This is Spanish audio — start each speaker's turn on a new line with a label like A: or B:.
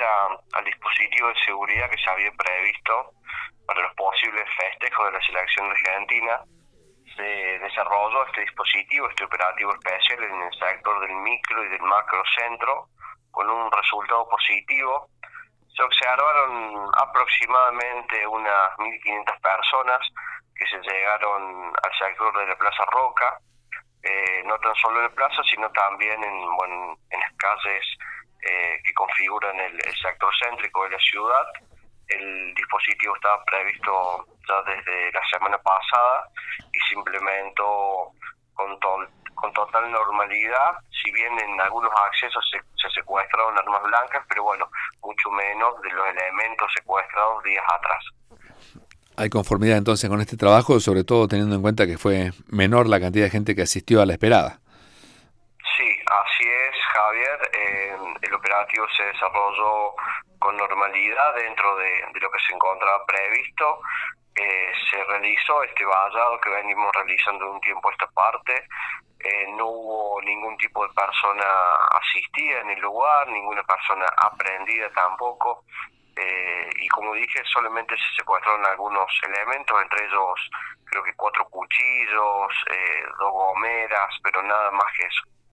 A: al dispositivo de seguridad que se había previsto para los posibles festejos de la selección argentina. Se desarrolló este dispositivo, este operativo especial en el sector del micro y del macro centro, con un resultado positivo. Se observaron aproximadamente unas 1.500 personas que se llegaron al sector de la Plaza Roca, no tan solo en la plaza, sino también en las calles que configuran el sector céntrico de la ciudad. El dispositivo estaba previsto ya desde la semana pasada y se implementó con total normalidad, si bien en algunos accesos se secuestraron armas blancas, pero bueno, mucho menos de los elementos secuestrados días atrás.
B: ¿Hay conformidad entonces con este trabajo, sobre todo teniendo en cuenta que fue menor la cantidad de gente que asistió a la esperada?
A: Sí, así es, Javier. El operativo se desarrolló con normalidad dentro de lo que se encontraba previsto. Se realizó este vallado que venimos realizando de un tiempo a esta parte. No hubo ningún tipo de persona asistida en el lugar, ninguna persona aprehendida tampoco. Y como dije, solamente se secuestraron algunos elementos, entre ellos creo que 4 cuchillos, 2 gomeras, pero nada más que eso.